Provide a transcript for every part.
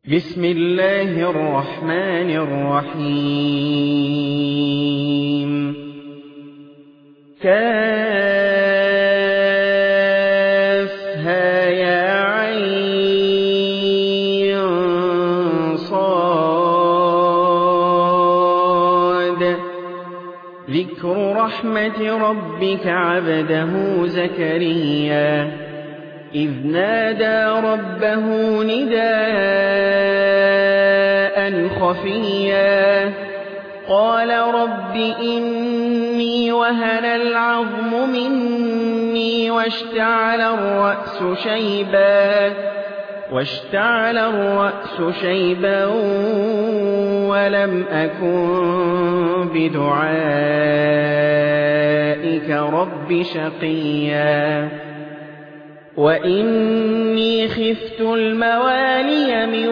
بسم الله الرحمن الرحيم كافها يا عين صاد ذكر رحمة ربك عبده زكريا إذ نادى ربه نداء خفيا قال رب إني وهن العظم مني واشتعل الرأس شيبا ولم أكن بدعائك رب شقيا وإني خفت الموالي من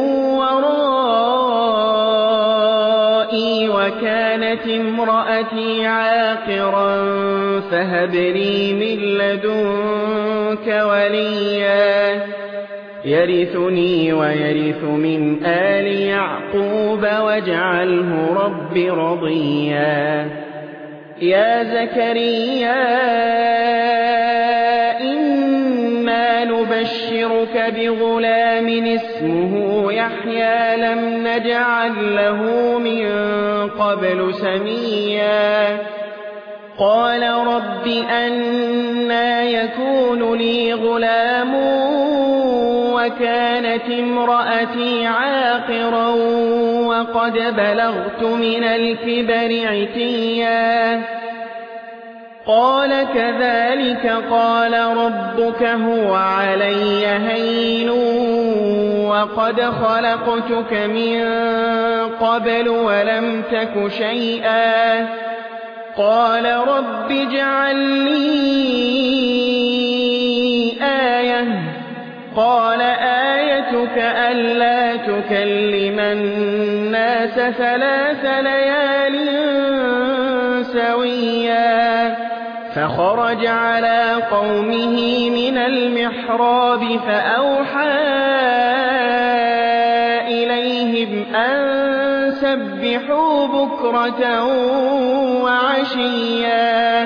ورائي وكانت امرأتي عاقرا فهب لي من لدنك وليا يرثني ويرث من آل يعقوب واجعله رب رضيا يا زكريا نبشرك بغلام اسمه يحيى لم نجعل له من قبل سميا قال رب أنى يكون لي غلام وكانت امرأتي عاقرا وقد بلغت من الكبر عتيا قال كذلك قال ربك هو علي هين وقد خلقتك من قبل ولم تك شيئا قال رب اجعل لي آية قال آيتك ألا تكلم الناس 3 ليال سويا فخرج على قومه من المحراب فأوحى إليهم أن سبحوا بكرة وعشيا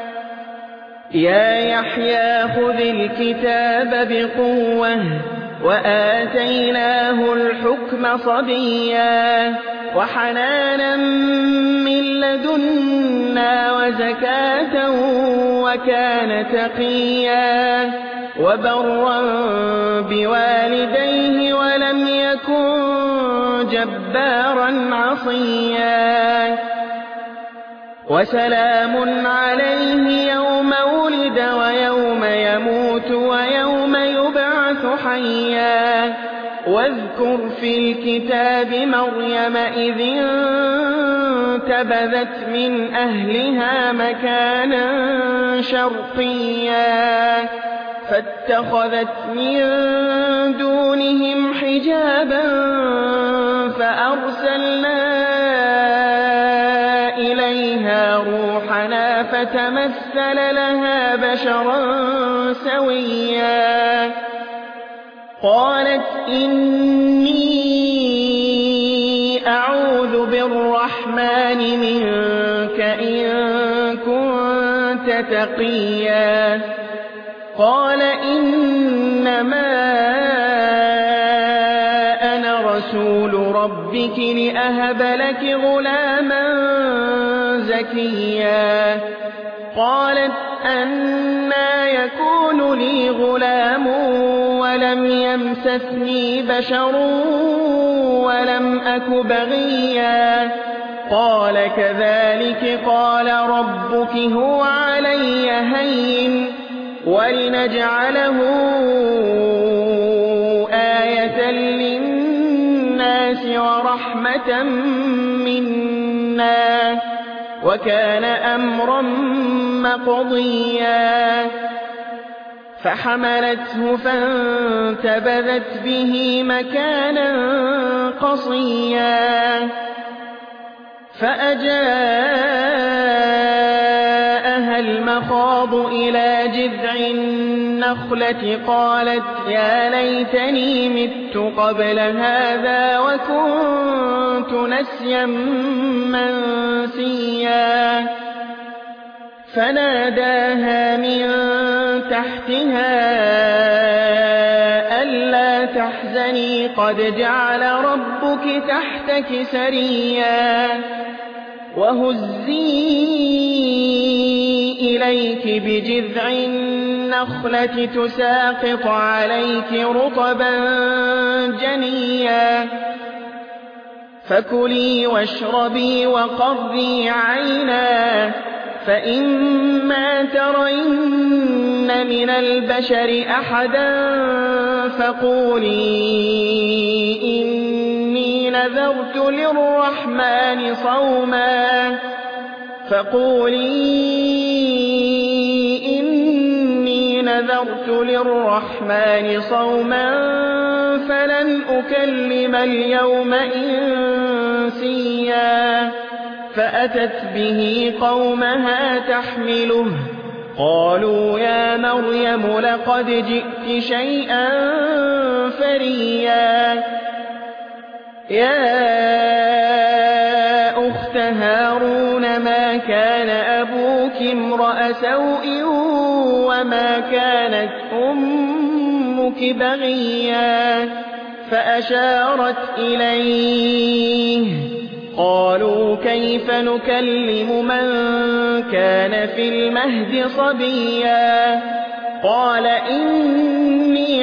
يا يحيى خذ الكتاب بقوة وآتيناه الحكم صبيا وحنانا من لدنا وزكاة وكان تقيا وبرا بوالديه ولم يكن جبارا عصيا وسلام عليه يوم ولد ويوم يموت ويوم يبعث حيا واذكر في الكتاب مريم إذ انتبذت من أهلها مكانا شرقيا فاتخذت من دونهم حجابا فأرسلنا إليها روحنا فتمثل لها بشرا سويا قالت إني أعوذ بالرحمن منك إن كنت تقيا قال إنما أنا رسول ربك لأهب لك غلاما زكيا قالت أنى يكون لي غلام ولم يمسسني بشر ولم أك بغيا قال كذلك قال ربك هو علي هين ولنجعله آية للناس ورحمة منا وكان أمرا مقضيا فحملته فانتبذت به مكانا قصيا فأجاءها عندها المخاض إلى جذع النخلة قالت يا ليتني مت قبل هذا وكنت نسيا منسيا فناداها من تحتها ألا تحزني قد جعل ربك تحتك سريا وهزي إليك بجذع النخلة تساقط عليك رطبا جنيا فكلي واشربي وقري عينا فإما ترين من البشر أحدا فقولي إني نذرت للرحمن صوما فلن أكلم اليوم إنسيا فأتت به قومها تحمله قالوا يا مريم لقد جئت شيئا فريا يا أخت هارون ما كان أبوك امرأ سوء وما كانت أمك بغيا فأشارت إليه قالوا كيف نكلم من كان في المهد صبيا قال إني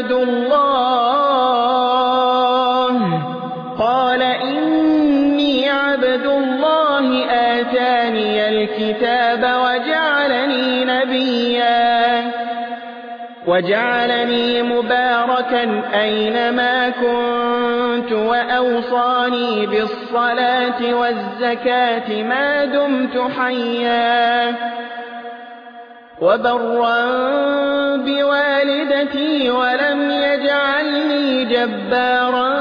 عبد الله آتاني الكتاب وجعلني مباركا أينما كنت وأوصاني بالصلاة والزكاة ما دمت حيا وبرا بوالدتي ولم يجعلني جبارا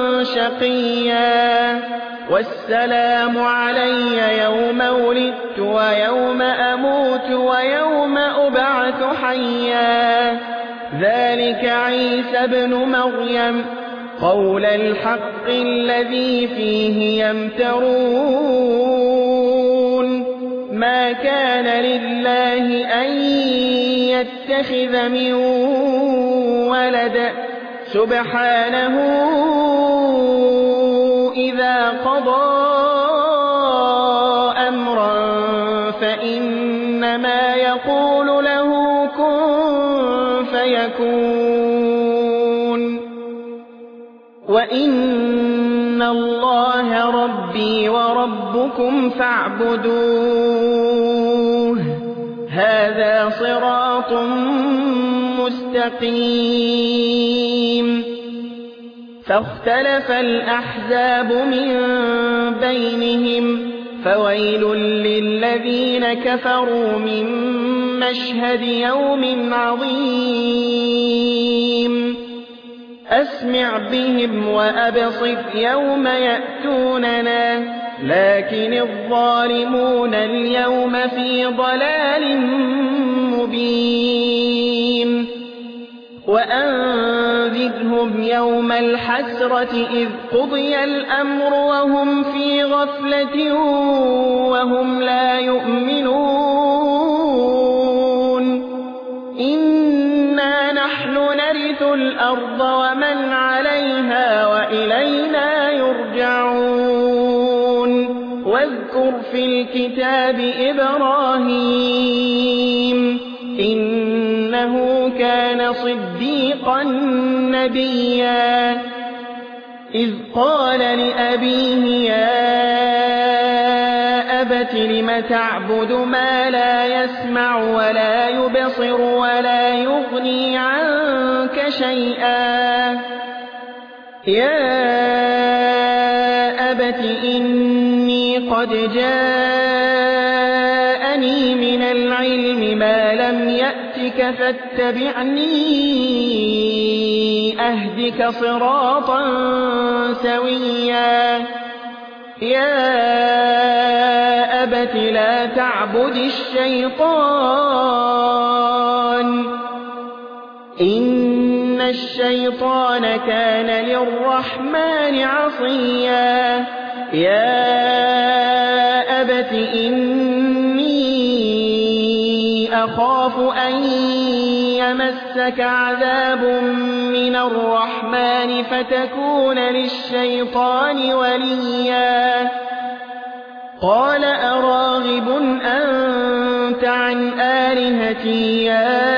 شقيا والسلام علي يوم ولدت ويوم أموت ويوم أبعث حيا ذلك عيسى ابن مريم قول الحق الذي فيه يمترون ما كان لله أن يتخذ من ولد سبحانه إذا قضى أمرا فإنما يقول له كن فيكون وإن الله ربي وربكم فاعبدوه هذا صراط مستقيم فاختلف الأحزاب من بينهم فويل للذين كفروا من مشهد يوم عظيم أسمع بهم وأبصر يوم يأتوننا لكن الظالمون اليوم في ضلال مبين وأنذرهم يوم الحسرة إذ قضي الأمر وهم في غفلة وهم لا يؤمنون إنا نحن نرث الأرض ومن عليها وإلينا يرجعون واذكر في الكتاب إبراهيم إنه كان صديقا نبيا إذ قال لأبيه يا أبت لم تعبد ما لا يسمع ولا يبصر ولا يغني عنك شيئا يا أبت إني قد جاءني من العلم ما لم يأتك فاتبعني أهدك صراطا سويا يا أبت أبت لا تعبد الشيطان إن الشيطان كان للرحمن عصيا يا أبت إني أخاف أن يمسك عذاب من الرحمن فتكون للشيطان وليا قال أراغب أنت عن آلهتي يا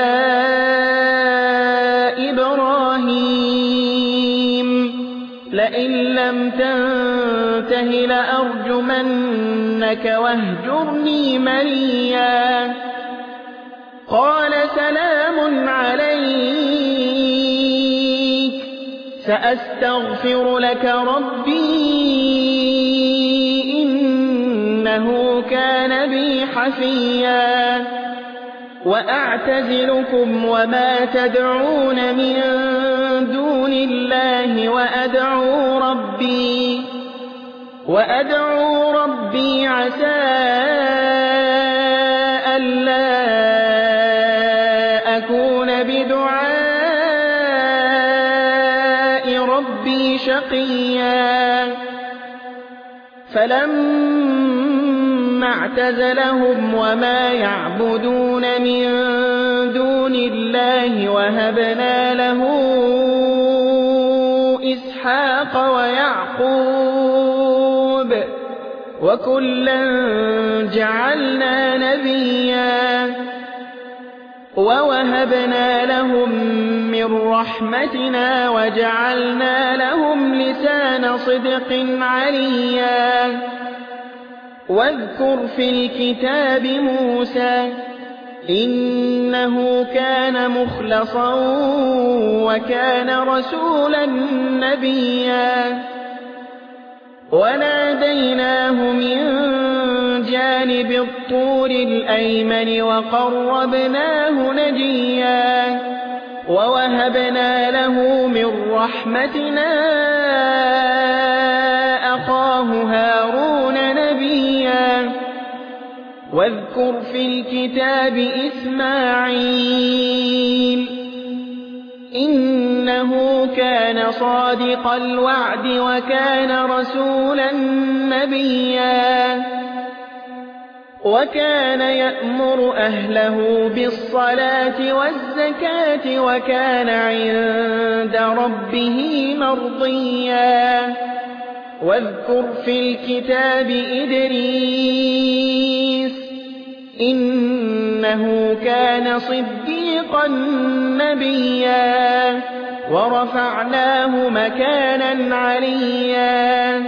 إبراهيم لئن لم تنته لأرجمنك واهجرني مليا قال سلام عليك سأستغفر لك ربي إنه كان بي حفيا وأعتزلكم وما تدعون من دون الله وأدعو ربي عسى ألا أكون بدعاء ربي شقيا فلما اعتزلهم وما يعبدون من دون الله وهبنا له إسحاق ويعقوب وكلا جعلنا نبيا ووهبنا لهم من رحمتنا وجعلنا لهم لسان صدق عليا واذكر في الكتاب موسى إنه كان مخلصا وكان رسولا نبيا وناديناه من جانب الطور الأيمن وقربناه نجيا ووهبنا له من رحمتنا أخاه هارون نبيا واذكر في الكتاب إسماعيل إنه كان صادق الوعد وكان رسولا نبيا وكان يأمر أهله بالصلاة والزكاة وكان عند ربه مرضيا واذكر في الكتاب إدريس إنه كان صديقا نبيا ورفعناه مكانا عليا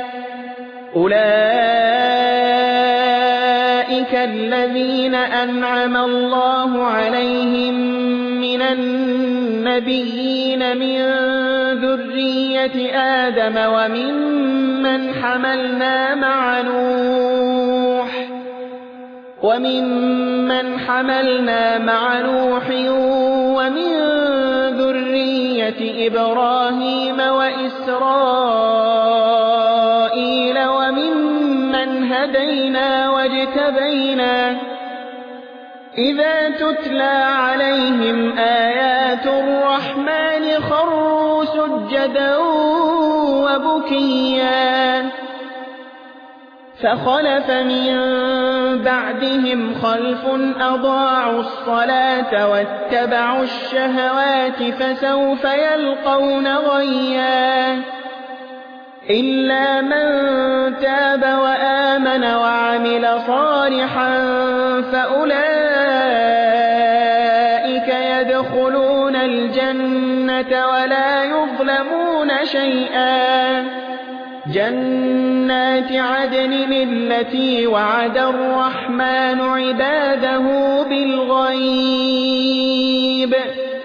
أولئك الذين أنعم الله عليهم من النبيين من ذرية آدم وممن حملنا مع نوح ومن ذرية إبراهيم وإسرائيل وممن هدينا واجتبينا إذا تتلى عليهم آيات الرحمن خروا سجدا وبكيا فخلف من بعدهم خلف أضاعوا الصلاة واتبعوا الشهوات فسوف يلقون غيا إلا من تاب وآمن وعمل صالحا فأولئك يدخلون الجنة ولا يظلمون شيئا جنات عدن التي وعد الرحمن عباده بالغيب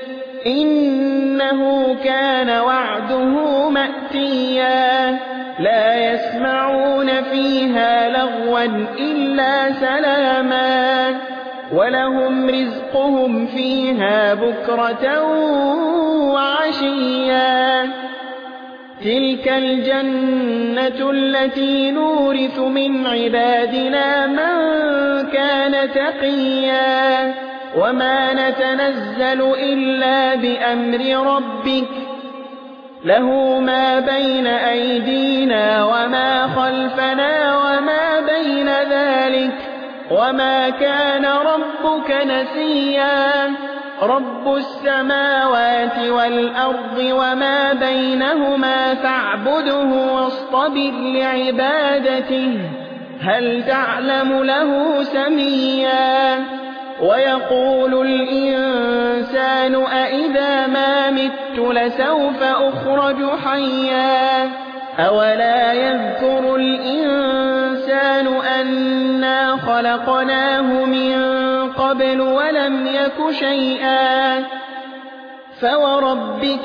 إنه كان وعده مأتيا لا يسمعون فيها لغوا إلا سلاما ولهم رزقهم فيها بكرة وعشيا تلك الجنة التي نورث من عبادنا من كان تقيا وما نتنزل إلا بأمر ربك له ما بين أيدينا وما خلفنا وما بين ذلك وما كان ربك نسيا رب السماوات والأرض وما بينهما فاعبده واصطبر لعبادته هل تعلم له سميا ويقول الإنسان أإذا ما مت لسوف أخرج حيا أولا يذكر الإنسان أنا خلقناه من قبل ولم يك شيئا فوربك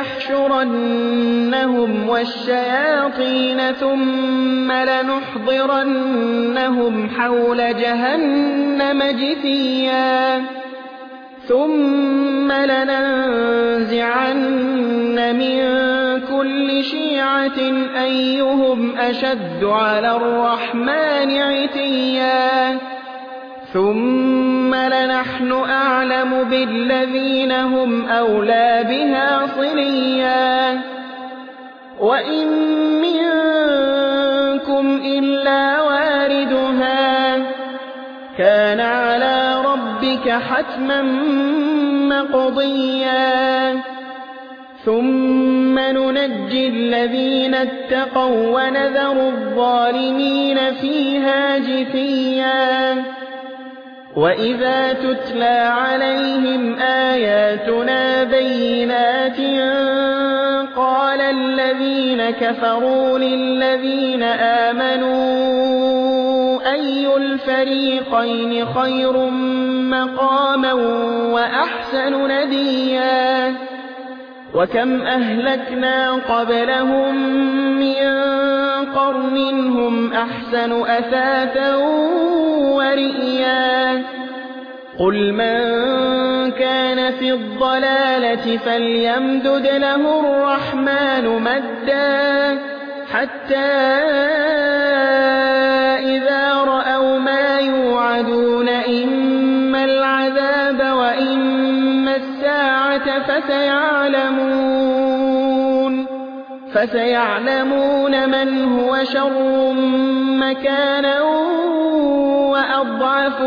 لنحشرنهم والشياطين ثم لنحضرنهم حول جهنم جثيا ثم لننزعن من كل شيعة أيهم أشد على الرحمن عتيا ثم لنحن أعلم بالذين هم أولى بها صليا وإن منكم إلا واردها كان على ربك حتما مقضيا ثم ننجي الذين اتقوا ونذر الظالمين فيها جثيا وإذا تتلى عليهم آياتنا بينات قال الذين كفروا للذين آمنوا أي الفريقين خير مقاما وأحسن نديا وكم أهلكنا قبلهم من قرن هم أحسن أثاثا ورئيا قل من كان في الضلالة فليمدد له الرحمن مدا حتى إذا رأوا ما يوعدون إما العذاب وإما الساعة فسيعلمون من هو شر مكانا وأضعف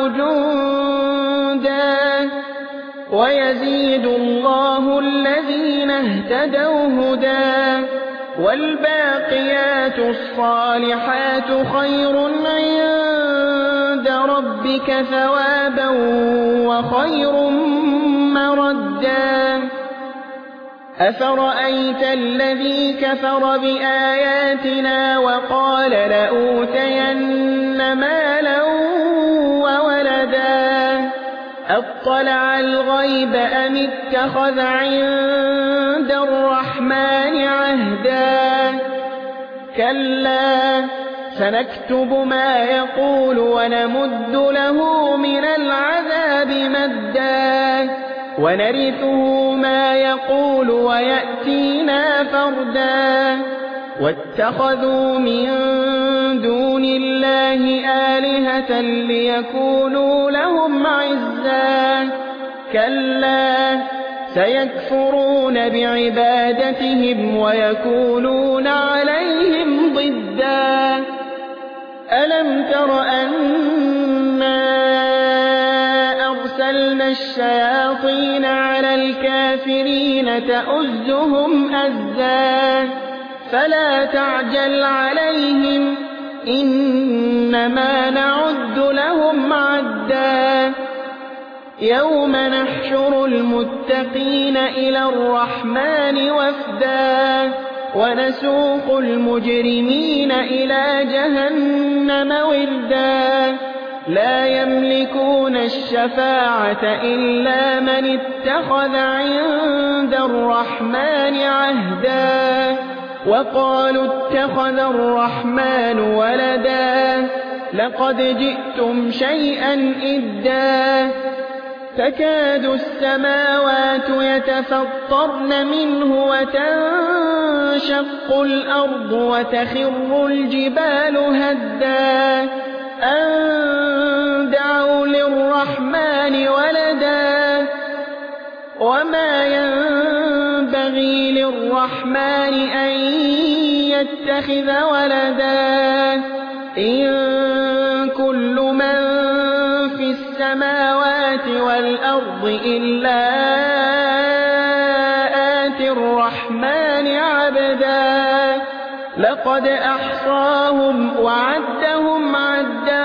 جندا ويزيد الله الذين اهتدوا هدى والباقيات الصالحات خير عند ربك ثوابا وخير مردا أفرأيت الذي كفر بآياتنا وقال لأوتين مالا وولدا أطلع الغيب أم اتخذ عند الرحمن عهدا كلا سنكتب ما يقول ونمد له من العذاب مدا ونرثه ما يقول ويأتينا فردا واتخذوا من دون الله آلهة ليكونوا لهم عزا كلا سيكفرون بعبادتهم ويكونون عليهم ضدا ألم تر أنا أرسلنا الشياطين على الكافرين تؤزهم أزا فلا تعجل عليهم إنما نعد لهم عدا يوم نحشر المتقين إلى الرحمن وفدا ونسوق المجرمين إلى جهنم وردا لا يملكون الشفاعة إلا من اتخذ عند الرحمن عهدا وقالوا اتخذ الرحمن ولدا لقد جئتم شيئا إدا تكاد السماوات يتفطرن منه وتنشق الأرض وتخر الجبال هدا أن دعوا للرحمن ولدا وما ينبغي للرحمن أن يتخذ ولدا إن كل من في السماوات والأرض إلا آتي الرحمن عبدا لقد أحصاهم وعدهم عدا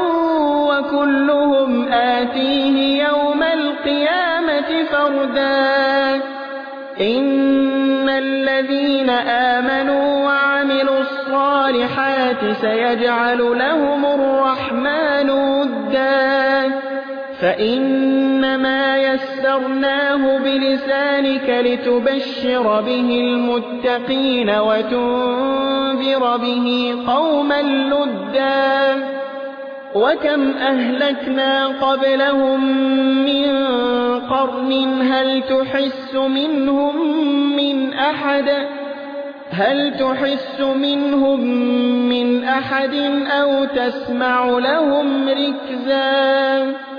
وكلهم آتيه يوم القيامة فردا إن الذين آمنوا وعملوا الصالحات سيجعل لهم الرحمن ودا فإنما يسرناه بلسانك لتبشر به المتقين وتنذر به قوما لدا وكم أهلكنا قبلهم من قرن هل تحس منهم من أحد أو تسمع لهم ركزا